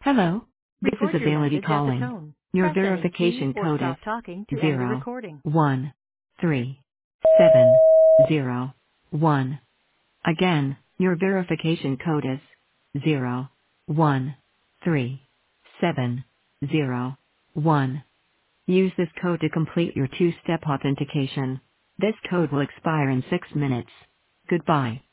Hello. This is Record your Availity message at the calling. tone. Your Press any key verification or code stop is talking to end the zero recording. 1 3 7 0 1. Again, your verification code is 0 1 3 7 0 1. Use this code to complete your two-step authentication. This code will expire in 6 minutes. Goodbye.